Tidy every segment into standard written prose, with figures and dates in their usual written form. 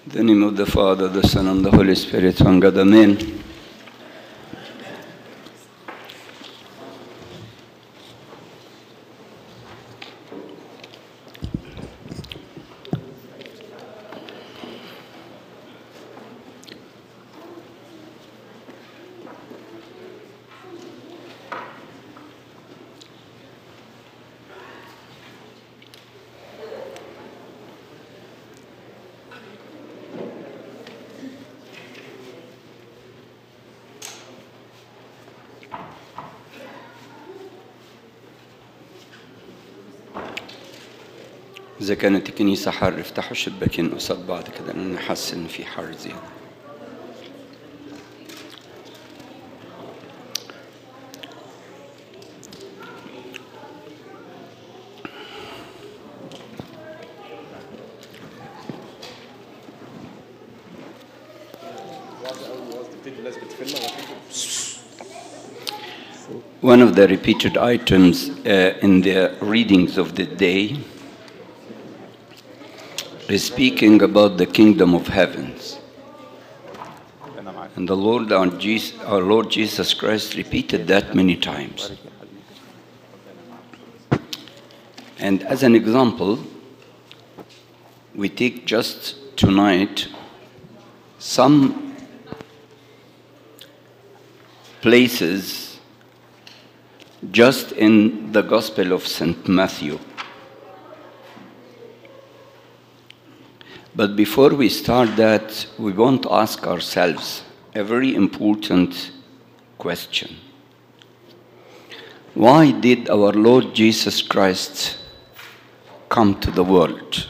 In the name of the Father, the Son, and the Holy Spirit, one God, Amen. إذا كانت الكنيسة حر افتحوا الشباكين قصاد بعض كده لأن حاسس إن في حر زيادة. One of the repeated items in the readings of the day is speaking about the kingdom of heavens. And the Lord, our Lord Jesus Christ repeated that many times. And as an example, we take just tonight some places just in the Gospel of St. Matthew. But before we start that, we want to ask ourselves a very important question. Why did our Lord Jesus Christ come to the world?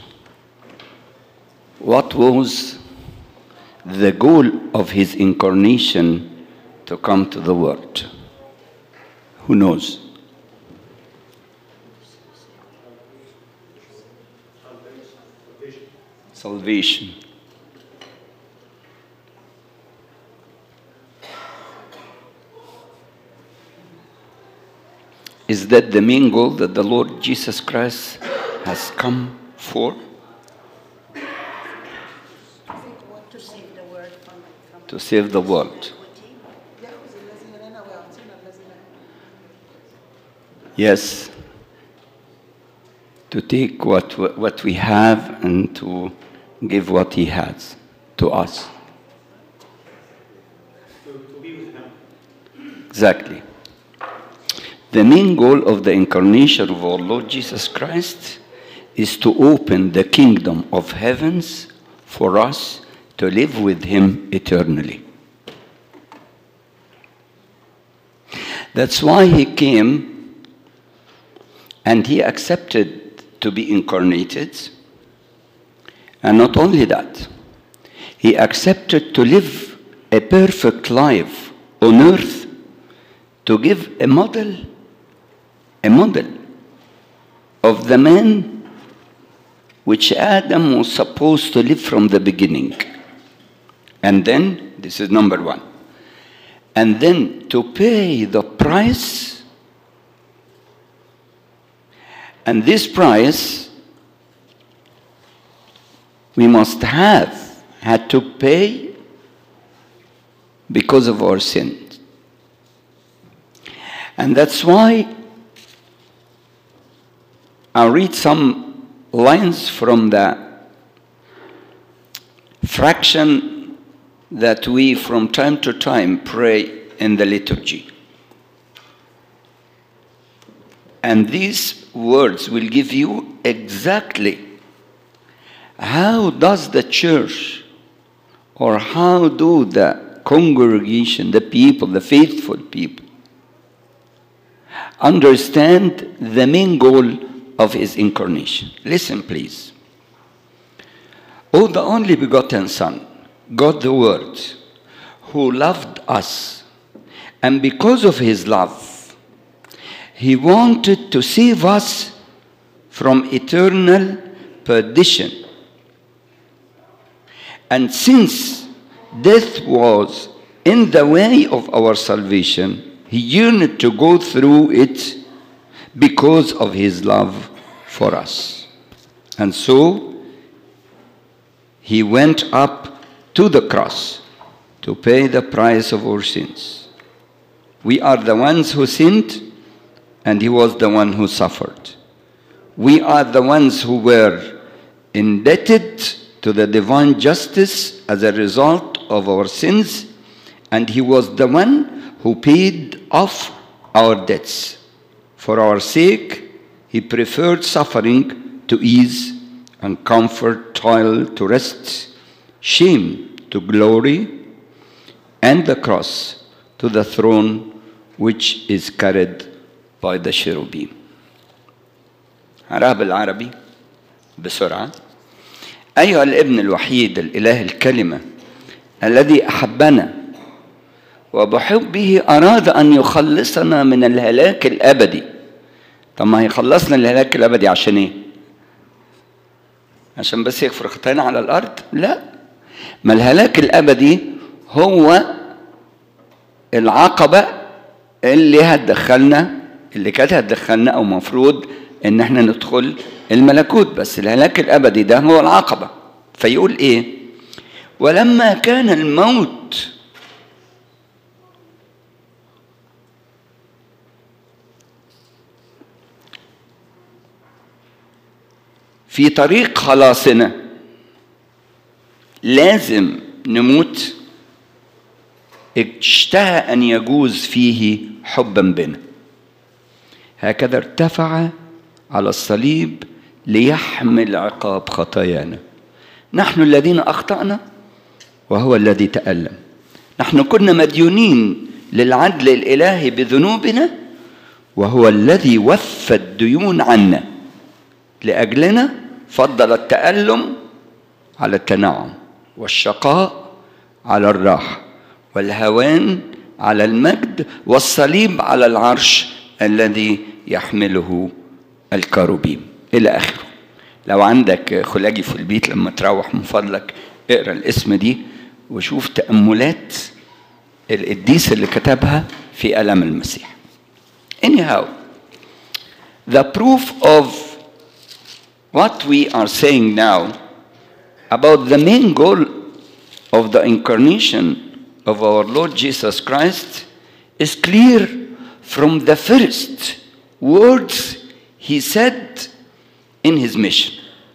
What was the goal of his incarnation to come to the world? Who knows? Salvation. Is that the main goal that the Lord Jesus Christ has come for? To save the world To save the world. Yes. To take what we have and to give what he has to us. To be with him. Exactly. The main goal of the incarnation of our Lord Jesus Christ is to open the kingdom of heavens for us to live with him eternally. That's why he came and he accepted to be incarnated. And not only that, he accepted to live a perfect life on earth to give a model of the man which Adam was supposed to live from the beginning. And then, this is number one, and then to pay the price. And this price we must have had to pay because of our sins. And that's why I'll read some lines from the fraction that we from time to time pray in the liturgy. And these words will give you exactly how does the church or how do the congregation, the people, the faithful people, understand the main goal of his incarnation. Listen, please. Oh, the only begotten Son, God the Word, who loved us, and because of his love, he wanted to save us from eternal perdition. And since death was in the way of our salvation, he yearned to go through it because of his love for us. And so, he went up to the cross to pay the price of our sins. We are the ones who sinned, and he was the one who suffered. We are the ones who were indebted to the divine justice as a result of our sins, and he was the one who paid off our debts. For our sake, he preferred suffering to ease, and comfort, toil to rest, shame to glory, and the cross to the throne which is carried by the cherubim. هقراها بالعربي بسرعة. أيها الابن الوحيد الإله الكلمة الذي أحبنا وبحبه أراد أن يخلصنا من الهلاك الأبدي. طب ما هيخلصنا الهلاك الأبدي عشان إيه؟ عشان بس يغفر خطايانا على الأرض؟ لا، ما الهلاك الأبدي هو العقبة اللي كانت هتدخلنا أو مفروض إن احنا ندخل الملكوت، بس الهلاك الأبدي ده هو العقبة. فيقول إيه؟ ولما كان الموت في طريق خلاصنا، لازم نموت، اشتهى أن يجوز فيه حبا بنا. هكذا ارتفع على الصليب ليحمل عقاب خطايانا. نحن الذين أخطأنا وهو الذي تألم. نحن كنا مديونين للعدل الإلهي بذنوبنا، وهو الذي وفى الديون عنا. لأجلنا فضل التألم على التنعم، والشقاء على الراحة، والهوان على المجد، والصليب على العرش الذي يحمله الكروبيم، إلى آخره. لو عندك خلاجي في البيت لما تروح من فضلك اقرأ الاسم دي وشوف تأملات القديس اللي كتبها في ألم المسيح. Anyhow, the proof of what we are saying now about the main goal of the incarnation of our Lord Jesus Christ is clear from the first words he said in his mission.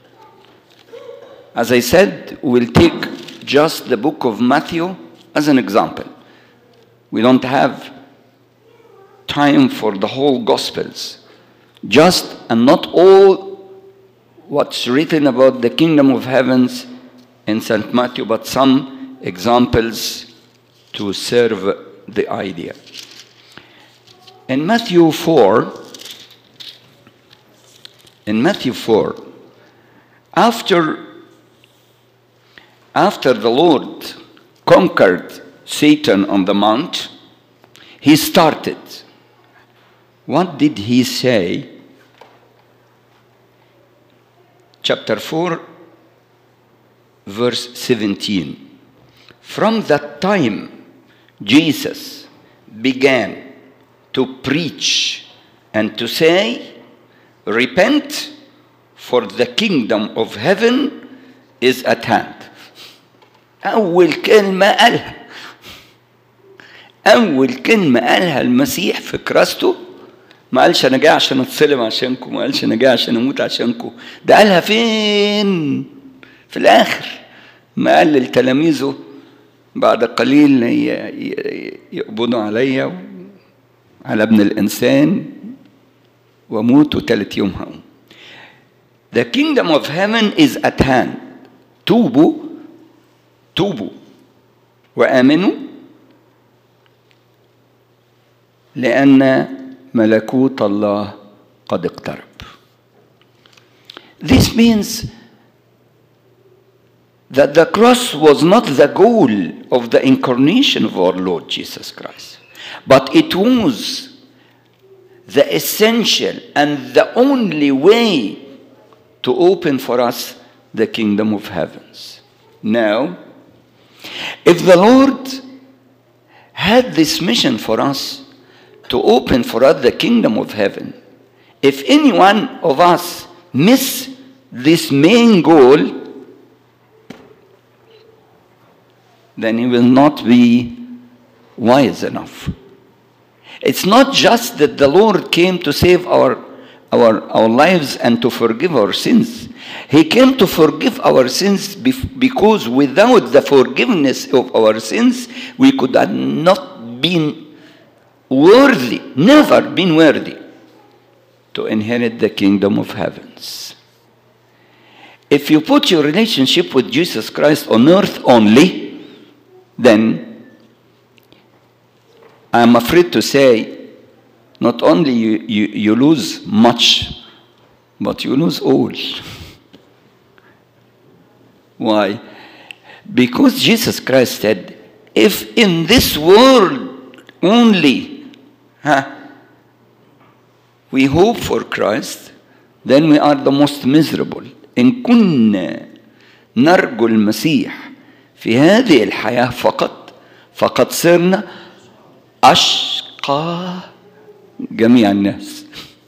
As I said, we'll take just the book of Matthew as an example. We don't have time for the whole Gospels. Just and not all what's written about the kingdom of heavens in St. Matthew, but some examples to serve the idea. In Matthew 4, after the Lord conquered Satan on the mount, he started. What did he say? Chapter 4, verse 17. From that time, Jesus began to preach and to say, repent, for the kingdom of heaven is at hand. أول كلمة قالها المسيح في كراسته، ما قالش أنا جاي عشان أتصلب عشانكم، ما قالش أنا جاي عشان أموت عشانكم. ده قالها فين؟ في الآخر، ما قال لتلاميذه بعد قليل يقبضوا عليا على ابن الإنسان وموت وثالث يوم هقوم. The kingdom of heaven is at hand. توبوا وآمنوا لأن ملكوت الله قد اقترب. This means that the cross was not the goal of the incarnation of our Lord Jesus Christ, but it was the essential and the only way to open for us the kingdom of heavens. Now, if the Lord had this mission for us to open for us the kingdom of heaven, if any one of us miss this main goal, then he will not be wise enough. It's not just that the Lord came to save our lives and to forgive our sins. He came to forgive our sins because without the forgiveness of our sins, we could have not been worthy, never been worthy to inherit the kingdom of heavens. If you put your relationship with Jesus Christ on earth only, then I'm afraid to say, not only you lose much, but you lose all. Why? Because Jesus Christ said, if in this world only we hope for Christ, then we are the most miserable. إن كنا نرجو المسيح في هذه الحياة فقد صرنا أشقى جميع الناس.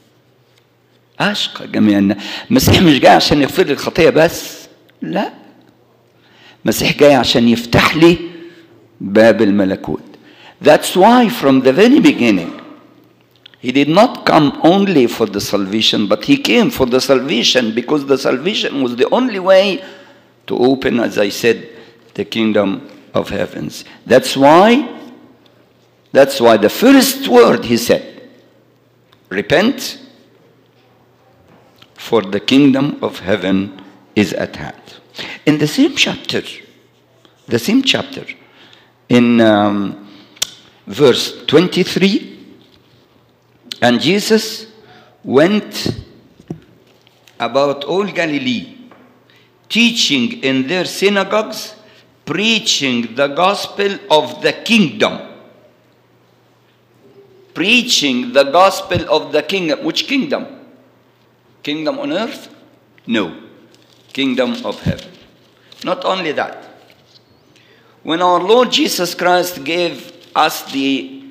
أشقى جميع الناس. المسيح مش جاي عشان يغفر لي الخطية بس، لا. المسيح جاي عشان يفتح لي باب الملكوت. That's why from the very beginning, he did not come only for the salvation, but he came for the salvation because the salvation was the only way to open, as I said, the kingdom of heavens. That's why the first word he said, repent, for the kingdom of heaven is at hand. In the same chapter, in verse 23, and Jesus went about all Galilee, teaching in their synagogues, preaching the gospel of the kingdom. Preaching the gospel of the kingdom. Which kingdom? Kingdom on earth? No. Kingdom of heaven. Not only that. When our Lord Jesus Christ gave us the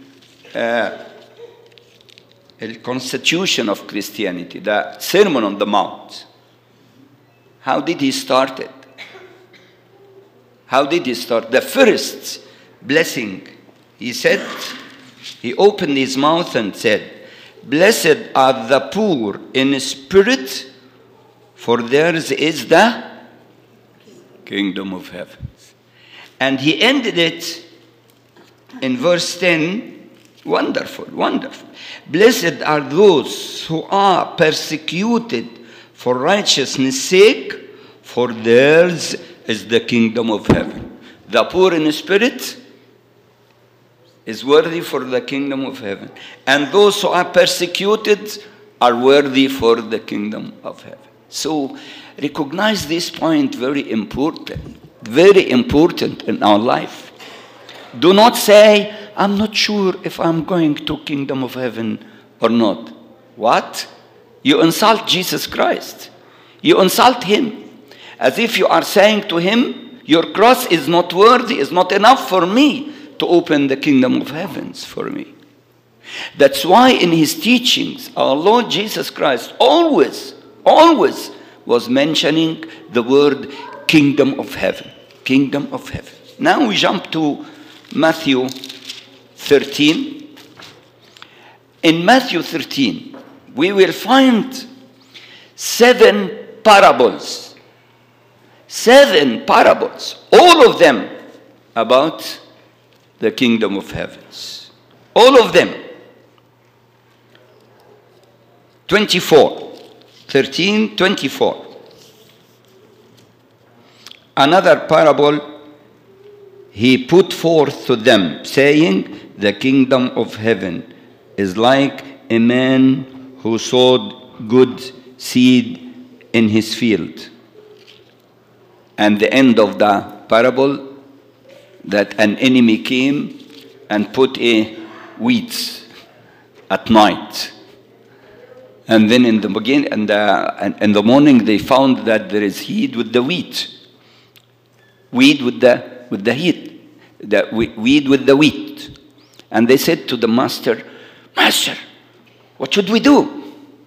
constitution of Christianity, the Sermon on the Mount, how did he start it? How did he start? The first blessing, he said, he opened his mouth and said, blessed are the poor in spirit, for theirs is the kingdom of heaven. And he ended it in verse 10, wonderful, wonderful. Blessed are those who are persecuted for righteousness' sake, for theirs is the kingdom of heaven. The poor in spirit is worthy for the kingdom of heaven. And those who are persecuted are worthy for the kingdom of heaven. So recognize this point, very important in our life. Do not say, I'm not sure if I'm going to kingdom of heaven or not. What? You insult Jesus Christ. You insult him. As if you are saying to him, your cross is not worthy, is not enough for me to open the kingdom of heavens for me. That's why in his teachings, our Lord Jesus Christ always was mentioning the word kingdom of heaven. Kingdom of heaven. Now we jump to Matthew 13. In Matthew 13, we will find 7 parables. 7 parables. All of them about the kingdom of heavens. All of them. 13:24. Another parable he put forth to them, saying, the kingdom of heaven is like a man who sowed good seed in his field. And the end of the parable, that an enemy came and put a weeds at night. And then in the beginning, in the morning, they found that there is heat with the wheat. Weed with the heat. The weed with the wheat. And they said to the master, Master, what should we do?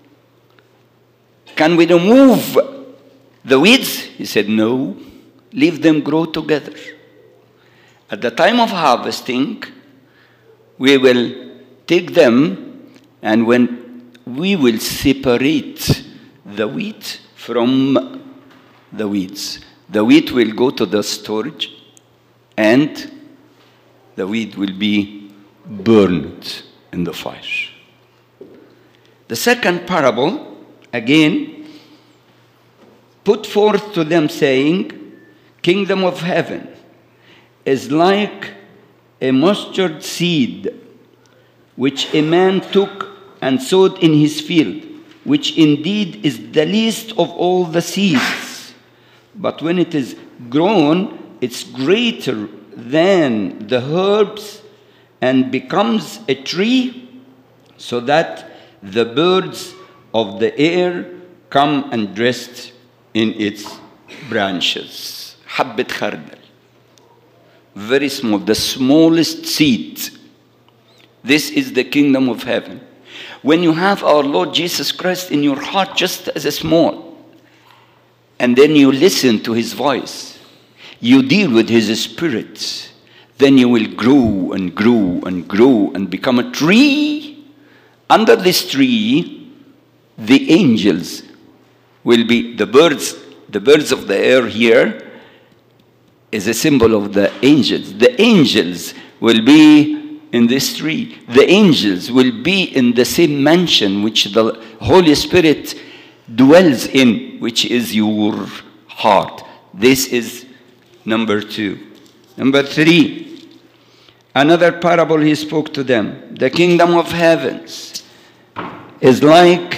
Can we remove the weeds? He said, no, leave them grow together. At the time of harvesting, we will take them, and when we will separate the wheat from the weeds. The wheat will go to the storage, and the wheat will be burned in the fire. The second parable, again, put forth to them, saying, Kingdom of heaven is like a mustard seed, which a man took and sowed in his field, which indeed is the least of all the seeds. But when it is grown, it's greater than the herbs and becomes a tree, so that the birds of the air come and rest in its branches. حبة خردل. Very small, the smallest seed. This is the kingdom of heaven. When you have our Lord Jesus Christ in your heart just as a small, and then you listen to his voice, you deal with his spirit, then you will grow and grow and grow and become a tree. Under this tree, the angels will be the birds of the air here is a symbol of the angels. The angels will be in this tree. The angels will be in the same mansion which the Holy Spirit dwells in, which is your heart. This is number 2. Number 3, another parable he spoke to them. The kingdom of heavens is like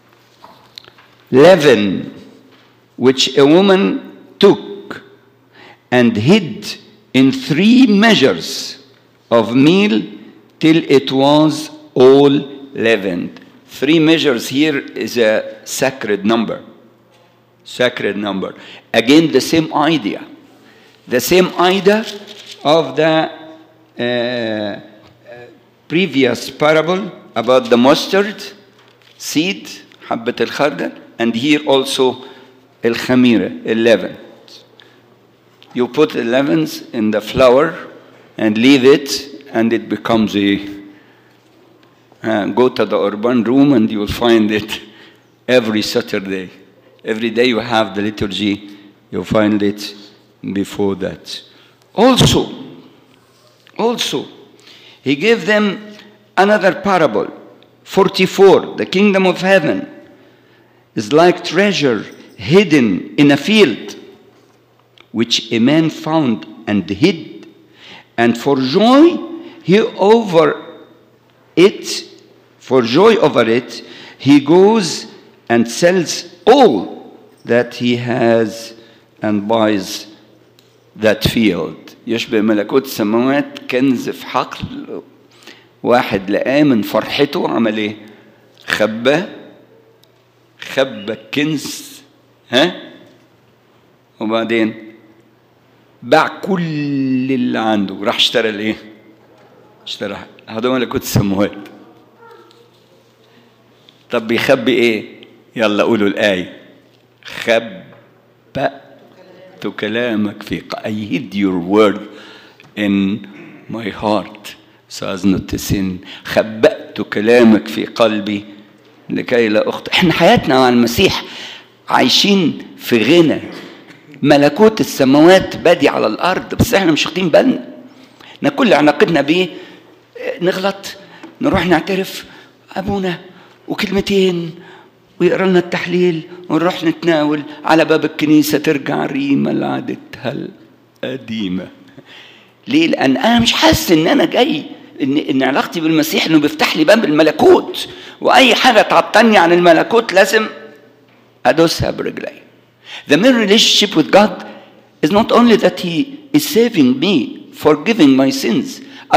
leaven, which a woman took and hid in 3 measures of meal till it was all leavened. 3 measures here is a sacred number. Sacred number. Again, the same idea. The same idea of the previous parable about the mustard seed, حبة الخردل, and here also الخميرة, 11. You put 11 in the flour and leave it, and it becomes a go to the urban room and you will find it every Saturday. Every day you have the liturgy, you find it before that. Also, he gave them another parable, 44. The kingdom of heaven is like treasure hidden in a field, which a man found and hid, and for joy over it, he goes and sells all that he has and buys that field. يشبه ملكوت السماوات كنز في حقل، واحد لقاه من فرحته عمل ايه؟ خبى الكنز، وبعدين باع كل اللي عنده، راح اشترى الايه؟ اشترى. هذا ملكوت السماوات. طب بيخبي ايه؟ يلا قولوا الآية. خبأت كلامك في I hid your word in my heart so as not to sin. خبأت كلامك في قلبي لكي لا أخطئ. احنا حياتنا مع المسيح عايشين في غنى. ملكوت السماوات بادي على الأرض، بس احنا مش واخدين بالنا. احنا كل علاقتنا بيه نغلط، نروح نعترف أبونا وكلمتين ويقرأ لنا التحليل ونروح نتناول على باب الكنيسة، ترجع ريمة لعادتها القديمة. ليه؟ لأن أنا مش حاسس إن أنا جاي إن علاقتي بالمسيح إنه بيفتح لي باب الملكوت، وأي حاجة تعطلني عن الملكوت لازم أدوسها برجلي. The main relationship with God is not only that He is saving me, forgiving my sins.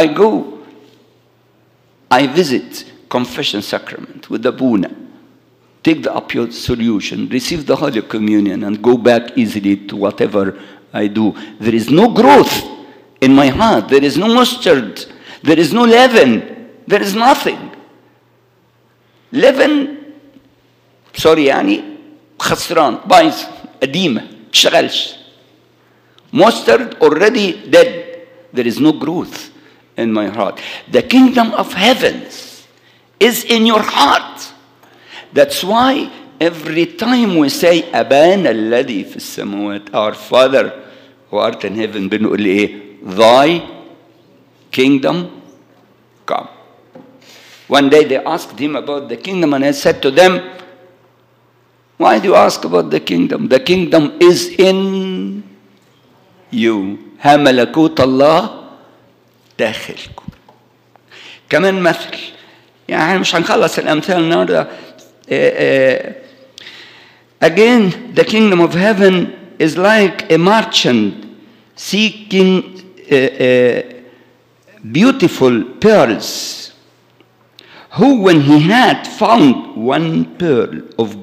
I visit confession sacrament with the Abuna, take the absolution, receive the Holy Communion, and go back easily to whatever I do. There is no growth in my heart. There is no mustard. There is no leaven. There is nothing. Leaven, sorry يعني خسران بايظ قديمة تشتغلش. Mustard already dead. There is no growth in my heart. The kingdom of heavens is in your heart. That's why every time we say أبانا الذي في السماوات, our Father who art in heaven, بنقول إيه? Thy kingdom come. One day they asked him about the kingdom, and he said to them, why do you ask about the kingdom? The kingdom is in you. ها ملكوت الله داخلكم. كمان مثل, يعني مش هنخلص الأمثال النهارده. Again, the kingdom of heaven is like a merchant seeking beautiful pearls, who, when he had found one pearl of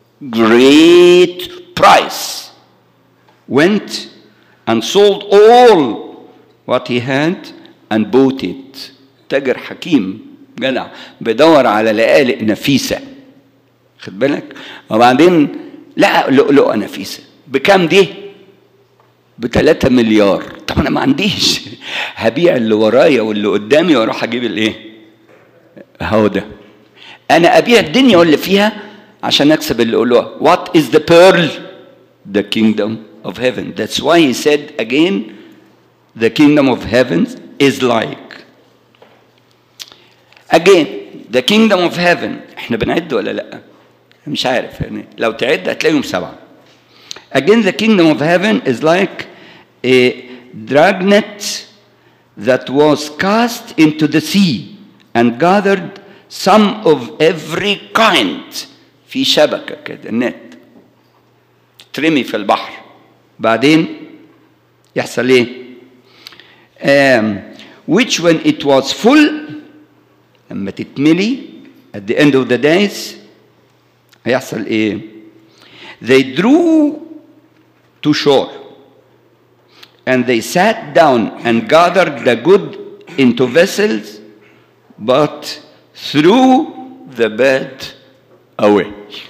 great price, went and sold all what he had and bought it. تاجر حكيم جدع بيدور على لقالق نفيسة, خد بالك, وبعدين لقى لؤلؤة نفيسة. بكام دي؟ ب3 مليار. طب انا ما عنديش, هبيع اللي ورايا واللي قدامي واروح اجيب الايه؟ هو ده. انا ابيع الدنيا واللي فيها عشان اكسب اللؤلؤة. What is the pearl? The kingdom of heaven. That's why he said again, the kingdom of heaven is like. Again, the kingdom of heaven. احنا بنعد ولا لا؟ مش عارف يعني, لو تعد هتلاقيهم 7. Again, the kingdom of heaven is like a dragnet that was cast into the sea and gathered some of every kind. في شبكة كده, النت ترمي في البحر, بعدين يحصل ايه؟ which when it was full, لما تتملي at the end of the days هيحصل ايه؟ they drew to shore and they sat down and gathered the good into vessels, but threw the bad away.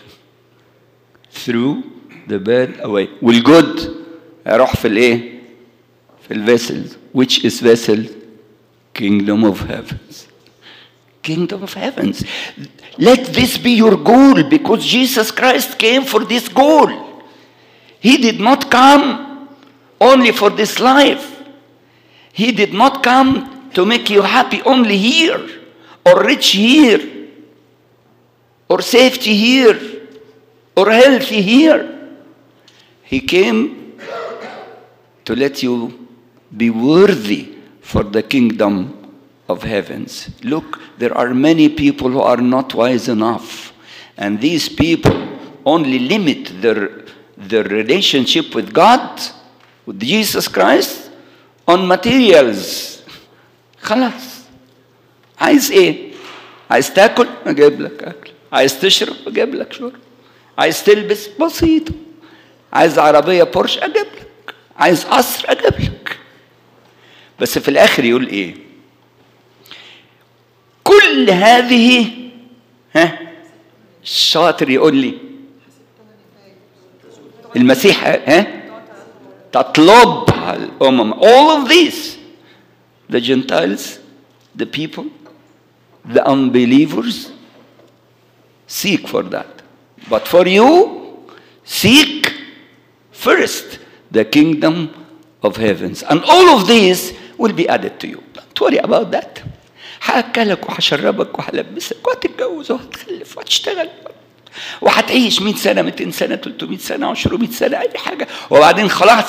Threw the bad away. والجود هيروح في الايه؟ في الvessels. Which is vessel? Kingdom of heavens. Kingdom of heavens. Let this be your goal, because Jesus Christ came for this goal. He did not come only for this life. He did not come to make you happy only here, or rich here, or safety here, or healthy here. He came to let you be worthy for the kingdom of heavens. Look, there are many people who are not wise enough, and these people only limit their relationship with God, with Jesus Christ, on materials. خلاص. عايز ايه؟ عايز تاكل؟ اجيب لك اكل. عايز تشرب؟ اجيب لك شرب. عايز تلبس؟ بسيطة. عايز عربية بورش؟ اجيب لك. عايز قصر؟ اجيب لك. بس في الاخر يقول ايه؟ كل هذه الشاطر يقول لي المسيح تطلبها الأمم. All of these, the Gentiles, the people, the unbelievers, seek for that. But for you, seek first the kingdom of heavens. And all of these will be added to you. Don't worry about that. هأكلك وهشربك وهلبسك وهتتجوز وهتخلف وهتشتغل وهتعيش 100 سنة 200 سنة 300 سنة 200 سنة أي حاجة, وبعدين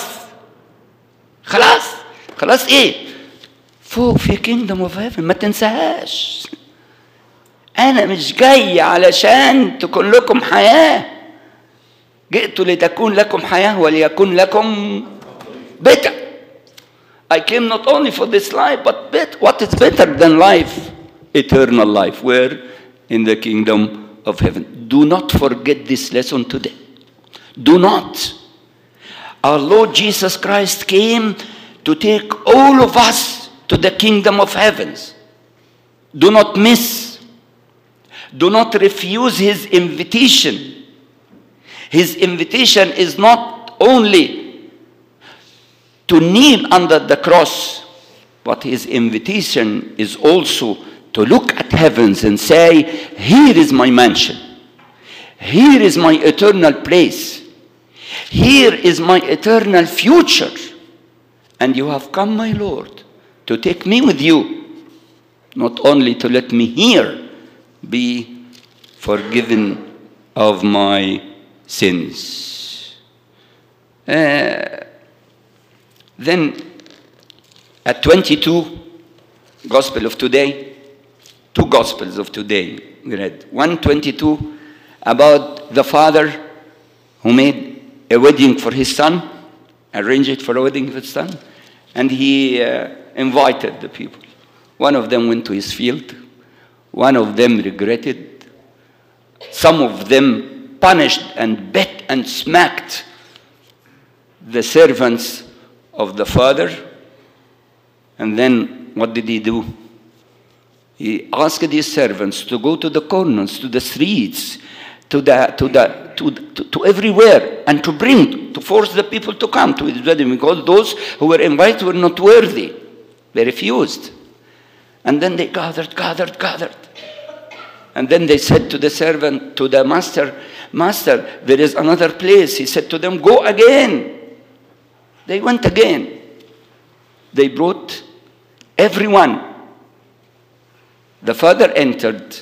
خلاص إيه؟ فوق في kingdom of heaven. ما تنساهاش. أنا مش جاي علشان تكون لكم حياة. جئت لتكون لكم حياة وليكون لكم better. I came not only for this life, but what is better than life? Eternal life. Where? In the kingdom of heaven. Do not forget this lesson today. Do not. Our Lord Jesus Christ came to take all of us to the kingdom of heavens. Do not miss. Do not refuse his invitation. His invitation is not only to kneel under the cross But his invitation is also to look at heavens and say, here is my mansion. Here is my eternal place. Here is my eternal future. And you have come, my Lord, to take me with you, not only to let me here be forgiven of my sins. Then at 22, Gospel of today, two Gospels of today we read. 1:22 about the father who made a wedding for his son, arranged for a wedding for his son, and he invited the people. One of them went to his field. One of them regretted. Some of them punished and beat and smacked the servants of the father. And then what did he do? He asked his servants to go to the corners, to the streets, to everywhere, and to force the people to come to his wedding, because those who were invited were not worthy. They refused. And then they gathered. And then they said to the servant, to the master, Master, there is another place. He said to them, go again. They went again. They brought everyone. The father entered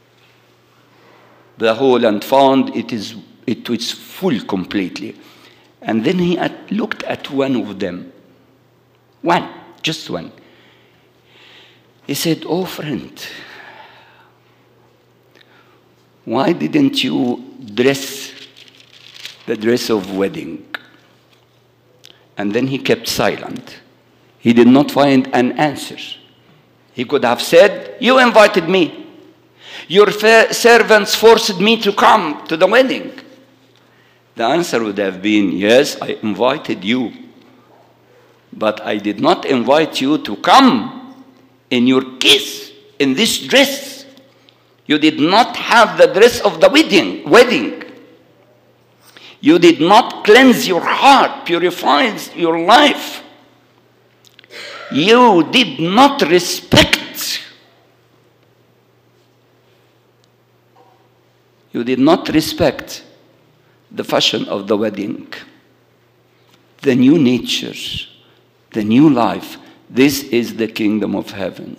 the hall and found it was full completely. And then he looked at one of them. Just one. He said, oh friend, why didn't you dress the dress of wedding? And then he kept silent. He did not find an answer. He could have said, you invited me. Your servants forced me to come to the wedding. The answer would have been, yes, I invited you. But I did not invite you to come in your kiss, in this dress. You did not have the dress of the wedding. You did not cleanse your heart, purify your life. You did not respect. You did not respect the fashion of the wedding, the new nature, the new life. This is the kingdom of heaven.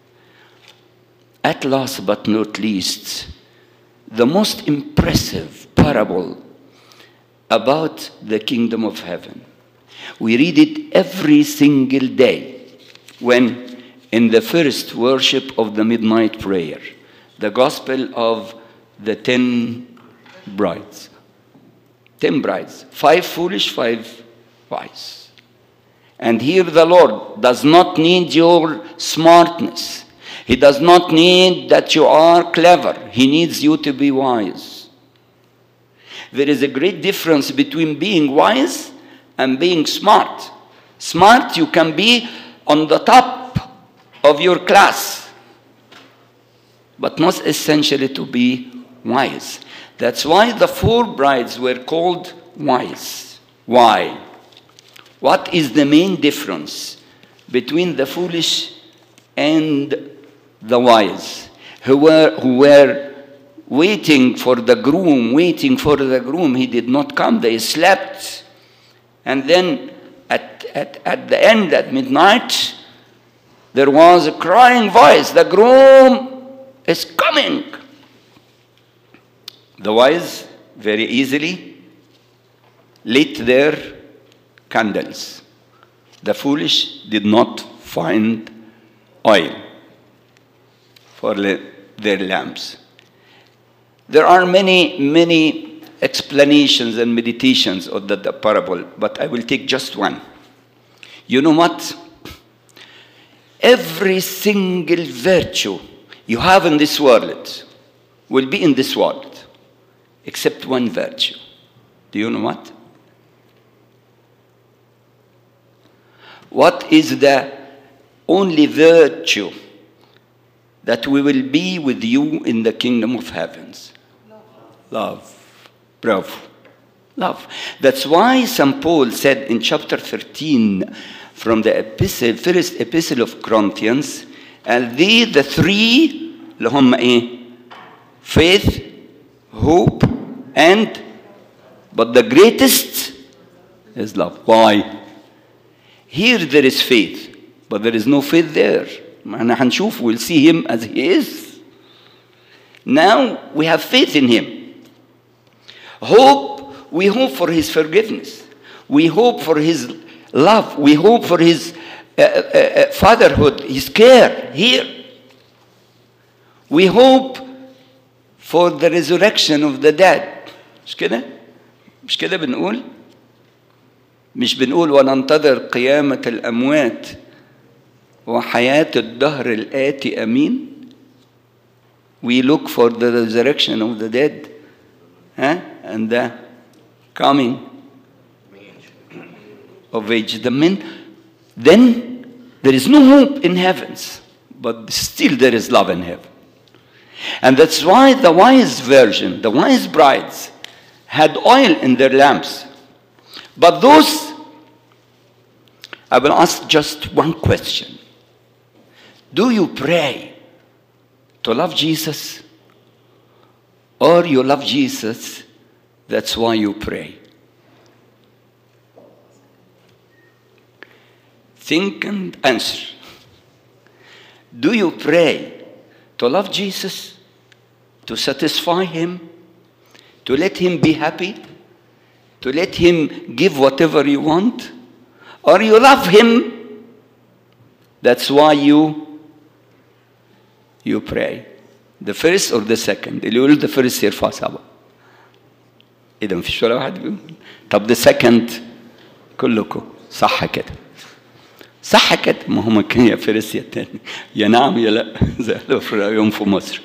At last but not least, the most impressive parable about the kingdom of heaven. We read it every single day when in the first worship of the midnight prayer, the gospel of the 10 brides. 10 brides, 5 foolish, 5 wise. And here the Lord does not need your smartness. He does not need that you are clever. He needs you to be wise. There is a great difference between being wise and being smart. Smart, you can be on the top of your class, but not essentially to be wise. That's why the 4 brides were called wise. Why? What is the main difference between the foolish and the wise, who were waiting for the groom? He did not come. They slept. And then at the end, at midnight, there was a crying voice, the groom is coming. The wise very easily lit their candles. The foolish did not find oil for their lamps. There are many explanations and meditations of the parable, but I will take just one. You know what? Every single virtue you have in this world will be in this world, except one virtue. Do you know what? What is the only virtue that we will be with you in the kingdom of heavens? Love. Bravo. Love. That's why St. Paul said in chapter 13, from the epistle, first epistle of Corinthians, and the three اللي هم ايه? Faith, hope, and but the greatest is love. Why? Here there is faith, but there is no faith there. احنا هنشوف, we'll see him as he is. Now we have faith in him. Hope, we hope for his forgiveness. We hope for his love. We hope for his fatherhood, his care here. We hope for the resurrection of the dead. مش كده؟ مش كده بنقول؟ مش بنقول وننتظر قيامة الأموات وحياة الدهر الآتي أمين. We look for the resurrection of the dead, and the coming of age. Then there is no hope in heavens, but still there is love in heaven. And that's why the wise virgin, the wise brides, had oil in their lamps. But those, I will ask just one question. Do you pray to love Jesus? Or you love Jesus, that's why you pray? Think and answer. Do you pray to love Jesus, to satisfy him, to let him be happy, to let him give whatever you want? Or you love him, that's why you pray? The first or the second? اللي يقول the first يرفع سبعة. إيه ده مفيش ولا واحد بيقول؟ طب the second كلكم صح كده. صح كده، ما هو ممكن يا فارس يا تاني يا نعم يا لا زي يوم في مصر.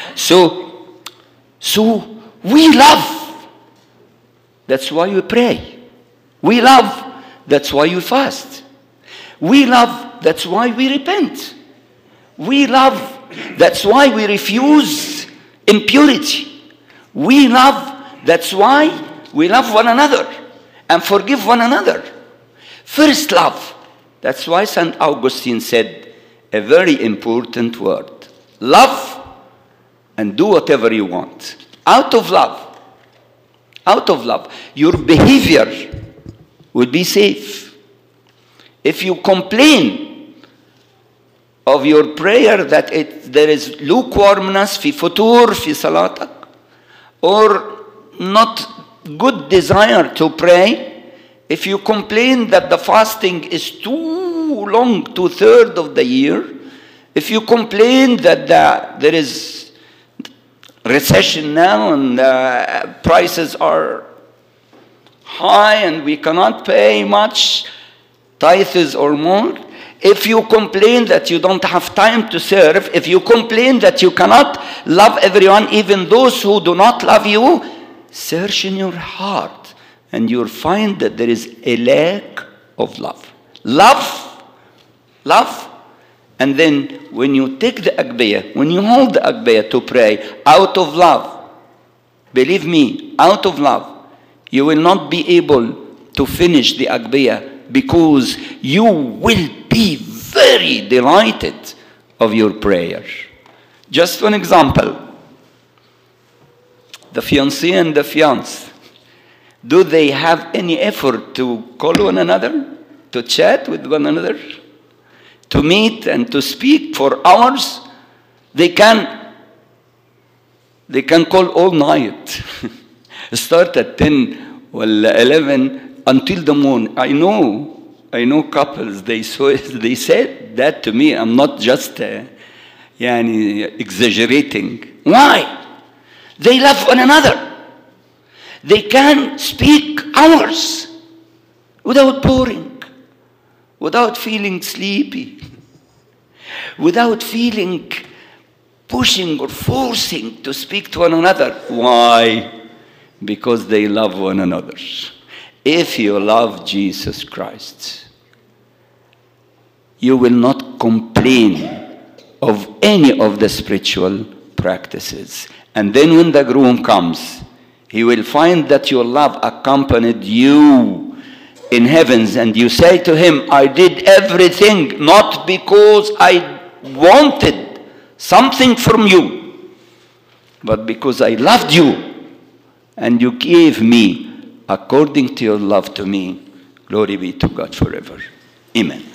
So we love, that's why we pray. We love, that's why we fast. We love, that's why we repent. We love, that's why we refuse impurity. We love, that's why we love one another and forgive one another. First love. That's why St. Augustine said a very important word. Love and do whatever you want. Out of love. Out of love. Your behavior will be safe. If you complain of your prayer that there is lukewarmness في فطور في صلاتك, or not good desire to pray, if you complain that the fasting is too long, 2/3 of the year, if you complain that there is recession now and the prices are high and we cannot pay much, tithes or more, if you complain that you don't have time to serve, if you complain that you cannot love everyone, even those who do not love you, search in your heart. And you'll find that there is a lack of love. Love. And then when you take the Agbeya, when you hold the Agbeya to pray out of love, believe me, out of love, you will not be able to finish the Agbeya because you will be very delighted of your prayer. Just one example. The fiancé and the fiancé. Do they have any effort to call one another, to chat with one another, to meet and to speak for hours? They can call all night. Start at 10 or 11 until the morning. I know couples, they said that to me. I'm not just exaggerating. Why? They love one another. They can speak hours without boring, without feeling sleepy, without feeling pushing or forcing to speak to one another. Why? Because they love one another. If you love Jesus Christ, you will not complain of any of the spiritual practices. And then when the groom comes, he will find that your love accompanied you in heavens, and you say to him, I did everything not because I wanted something from you, but because I loved you, and you gave me according to your love to me. Glory be to God forever. Amen.